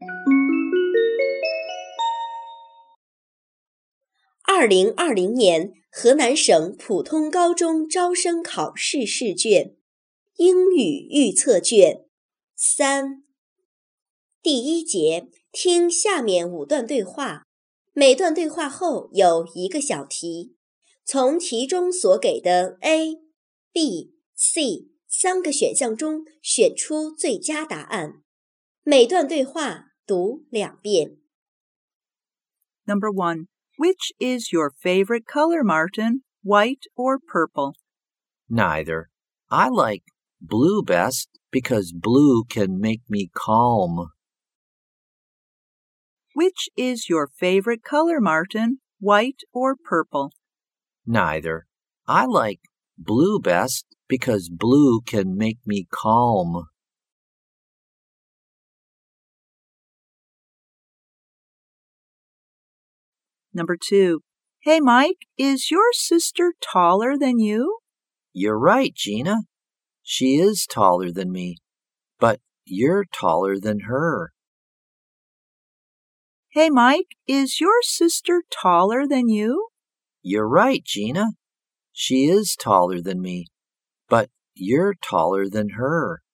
2020年河南省普通高中招生考试试卷英语预测卷3。第一节，听下面5段对话，每段对话后有1个小题，从题中所给的 A、B、C 3个选项中选出最佳答案。每段对话读2遍。 Number 1. Which is your favorite color, Martin? White or purple? Neither. I like blue best because blue can make me calm. Which is your favorite color, Martin? White or purple? Neither. I like blue best because blue can make me calm. Number 2. Hey, Mike, is your sister taller than you? You're right, Gina. She is taller than me, but you're taller than her. Hey, Mike, is your sister taller than you? You're right, Gina. She is taller than me, but you're taller than her.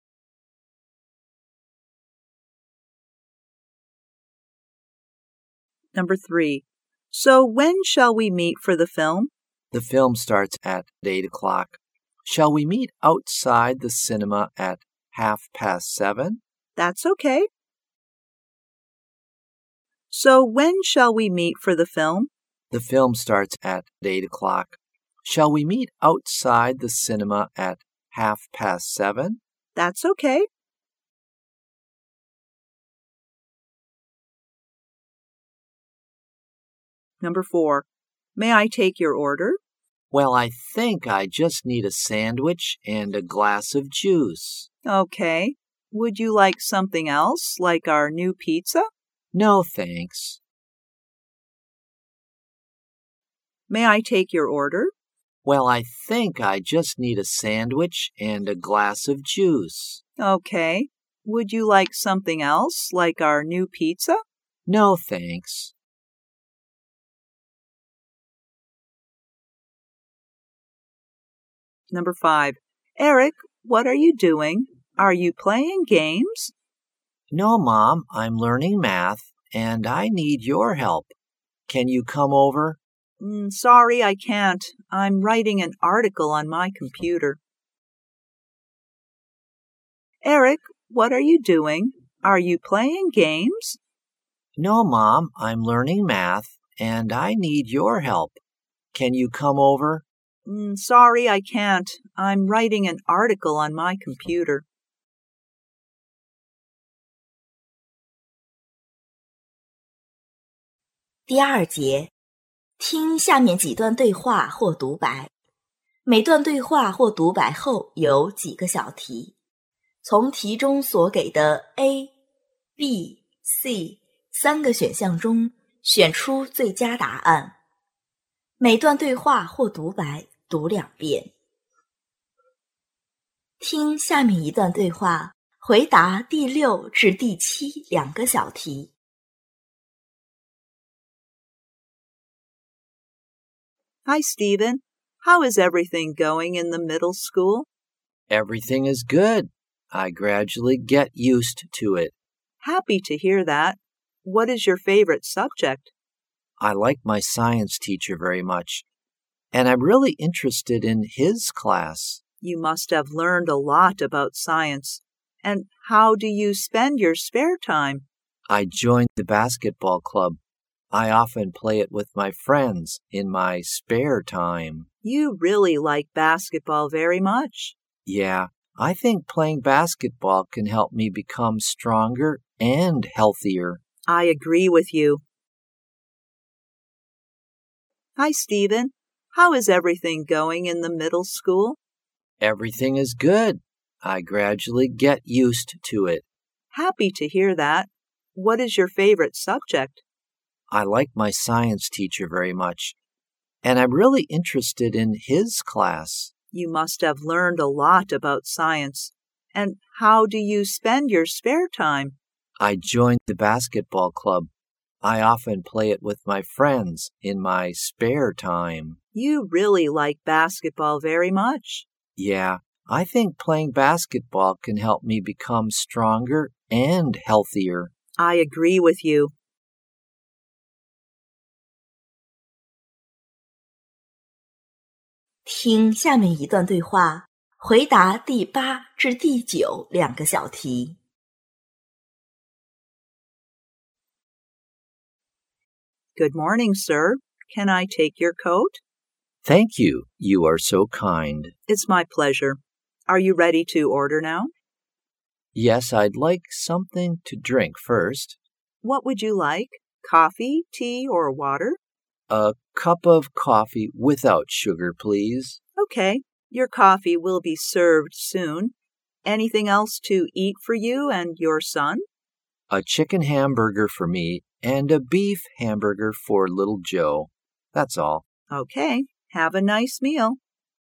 Number 3. So when shall we meet for the film? The film starts at 8 o'clock. Shall we meet outside the cinema at 7:30? That's okay. So when shall we meet for the film? The film starts at 8 o'clock. Shall we meet outside the cinema at 7:30? That's okay. Number 4. May I take your order? Well, I think I just need a sandwich and a glass of juice. Okay. Would you like something else, like our new pizza? No, thanks. May I take your order? Well, I think I just need a sandwich and a glass of juice. Okay. Would you like something else, like our new pizza? No, thanks. Number 5. Eric, what are you doing? Are you playing games? No, Mom, I'm learning math, and I need your help. Can you come over? Sorry, I can't. I'm writing an article on my computer. Eric, what are you doing? Are you playing games? No, Mom, I'm learning math, and I need your help. Can you come over? Sorry, I can't. I'm writing an article on my computer. 第2节，听下面几段对话或独白，每段对话或独白后有几个小题，从题中所给的 A、B、C 3个选项中选出最佳答案。每段对话或独白读2遍。听下面一段对话，回答第6至第72个小题。 Hi, Stephen. How is everything going in the middle school? Everything is good. I gradually get used to it. Happy to hear that. What is your favorite subject? I like my science teacher very much, and I'm really interested in his class. You must have learned a lot about science. And how do you spend your spare time? I joined the basketball club. I often play it with my friends in my spare time. You really like basketball very much. Yeah, I think playing basketball can help me become stronger and healthier. I agree with you. Hi, Stephen. How is everything going in the middle school? Everything is good. I gradually get used to it. Happy to hear that. What is your favorite subject? I like my science teacher very much, and I'm really interested in his class. You must have learned a lot about science. And how do you spend your spare time? I joined the basketball club. I often play it with my friends in my spare time. You really like basketball very much. Yeah, I think playing basketball can help me become stronger and healthier. I agree with you. 听下面一段对话，回答第8至第9两个小题。 Good morning, sir. Can I take your coat? Thank you. You are so kind. It's my pleasure. Are you ready to order now? Yes, I'd like something to drink first. What would you like? Coffee, tea, or water? A cup of coffee without sugar, please. Okay. Your coffee will be served soon. Anything else to eat for you and your son? A chicken hamburger for me and a beef hamburger for little Joe. That's all. Okay. Have a nice meal.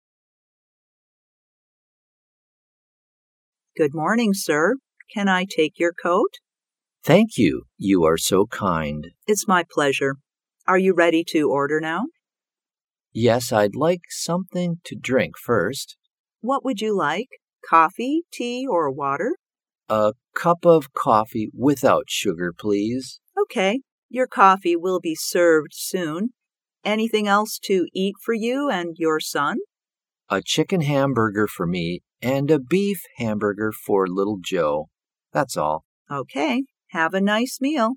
Good morning, sir. Can I take your coat? Thank you. You are so kind. It's my pleasure. Are you ready to order now? Yes, I'd like something to drink first. What would you like? Coffee, tea, or water? A cup of coffee without sugar, please. Okay. Your coffee will be served soon. Anything else to eat for you and your son? A chicken hamburger for me and a beef hamburger for little Joe. That's all. Okay. Have a nice meal.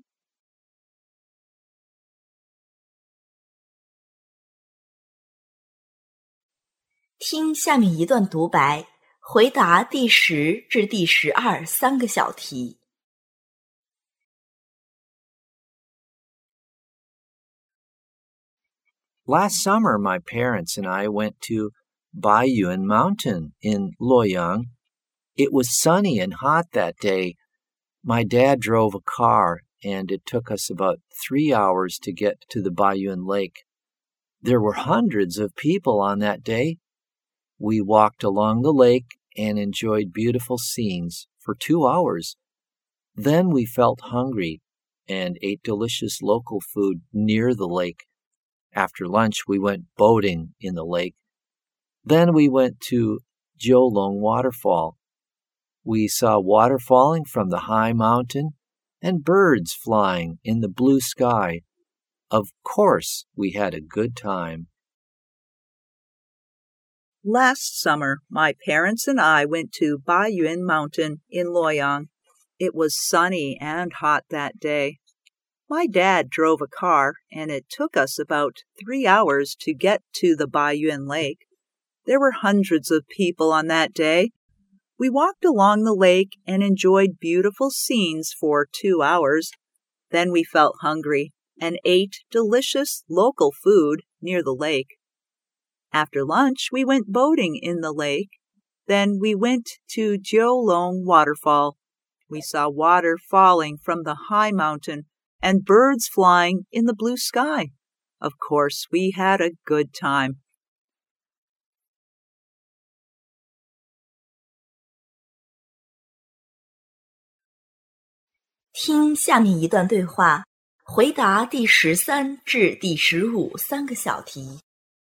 听下面一段独白，回答第10至第12三个小题。 Last summer, my parents and I went to Baiyun Mountain in Luoyang. It was sunny and hot that day. My dad drove a car, and it took us about 3 hours to get to the Baiyun Lake. There were hundreds of people on that day. We walked along the lake and enjoyed beautiful scenes for 2 hours. Then we felt hungry and ate delicious local food near the lake. After lunch, we went boating in the lake. Then we went to Jiulong Waterfall. We saw water falling from the high mountain and birds flying in the blue sky. Of course, we had a good time. Last summer, my parents and I went to Baiyun Mountain in Luoyang. It was sunny and hot that day. My dad drove a car, and it took us about 3 hours to get to the Baiyun Lake. There were hundreds of people on that day. We walked along the lake and enjoyed beautiful scenes for 2 hours. Then we felt hungry and ate delicious local food near the lake. After lunch, we went boating in the lake. Then we went to Jiulong Waterfall. We saw water falling from the high mountain and birds flying in the blue sky. Of course, we had a good time. 听下面一段对话，回答第13至第15三个小题。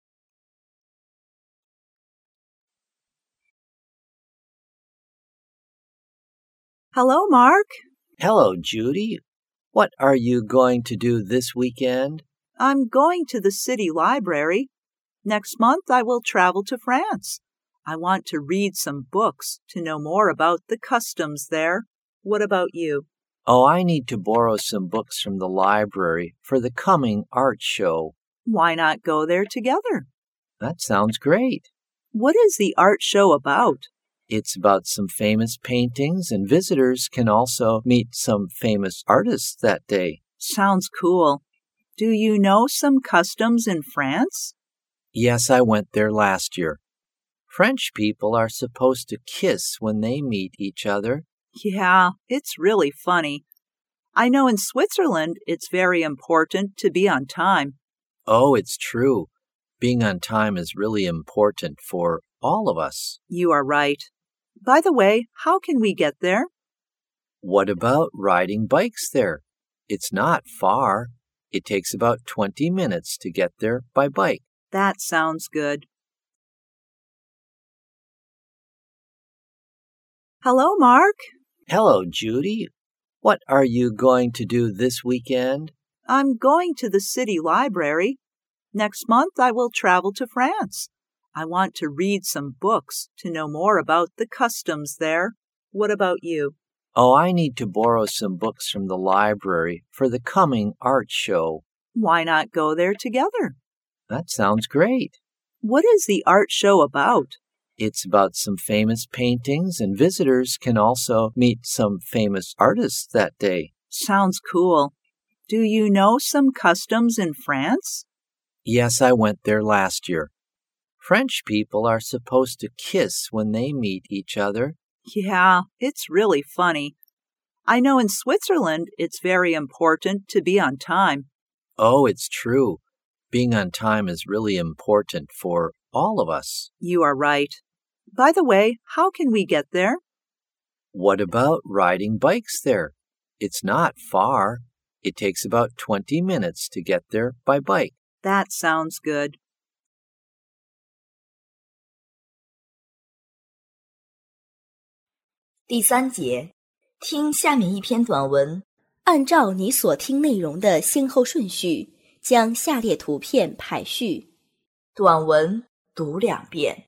Hello, Mark. Hello, Judy. What are you going to do this weekend? I'm going to the city library. Next month, I will travel to France. I want to read some books to know more about the customs there. What about you? Oh, I need to borrow some books from the library for the coming art show. Why not go there together? That sounds great. What is the art show about? It's about some famous paintings, and visitors can also meet some famous artists that day. Sounds cool. Do you know some customs in France? Yes, I went there last year. French people are supposed to kiss when they meet each other. Yeah, it's really funny. I know in Switzerland it's very important to be on time. Oh, it's true. Being on time is really important for all of us. You are right. By the way, how can we get there? What about riding bikes there? It's not far. It takes about 20 minutes to get there by bike. That sounds good. Hello, Mark. Hello, Judy. What are you going to do this weekend? I'm going to the city library. Next month I will travel to France. I want to read some books to know more about the customs there. What about you? Oh, I need to borrow some books from the library for the coming art show. Why not go there together? That sounds great. What is the art show about? It's about some famous paintings, and visitors can also meet some famous artists that day. Sounds cool. Do you know some customs in France? Yes, I went there last year. French people are supposed to kiss when they meet each other. Yeah, it's really funny. I know in Switzerland it's very important to be on time. Oh, it's true. Being on time is really important for all of us. You are right. By the way, how can we get there? What about riding bikes there? It's not far. It takes about 20 minutes to get there by bike. That sounds good. 第3节，听下面一篇短文，按照你所听内容的先后顺序，将下列图片排序。短文读2遍。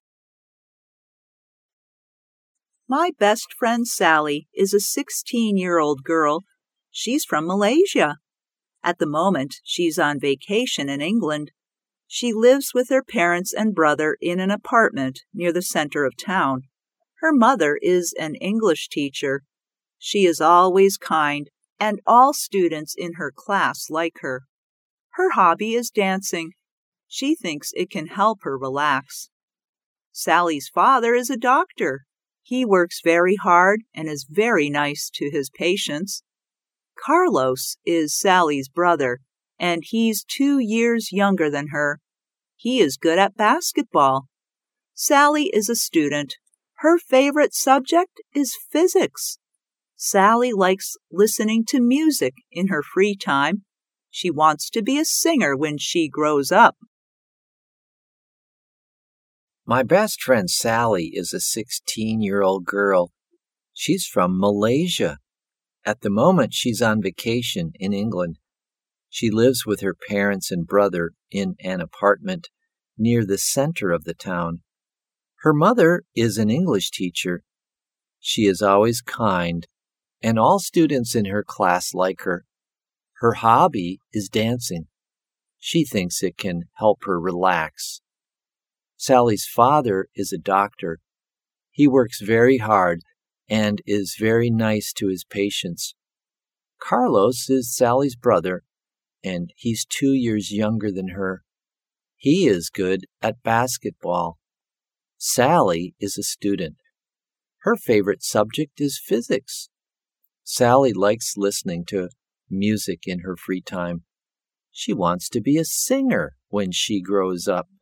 My best friend Sally is a 16-year-old girl. She's from Malaysia. At the moment, she's on vacation in England. She lives with her parents and brother in an apartment near the center of town. Her mother is an English teacher. She is always kind, and all students in her class like her. Her hobby is dancing. She thinks it can help her relax. Sally's father is a doctor. He works very hard and is very nice to his patients. Carlos is Sally's brother, and he's 2 years younger than her. He is good at basketball. Sally is a student. Her favorite subject is physics. Sally likes listening to music in her free time. She wants to be a singer when she grows up. My best friend Sally is a 16-year-old girl. She's from Malaysia. At the moment, she's on vacation in England. She lives with her parents and brother in an apartment near the center of the town. Her mother is an English teacher. She is always kind, and all students in her class like her. Her hobby is dancing. She thinks it can help her relax. Sally's father is a doctor. He works very hard and is very nice to his patients. Carlos is Sally's brother, and he's 2 years younger than her. He is good at basketball. Sally is a student. Her favorite subject is physics. Sally likes listening to music in her free time. She wants to be a singer when she grows up.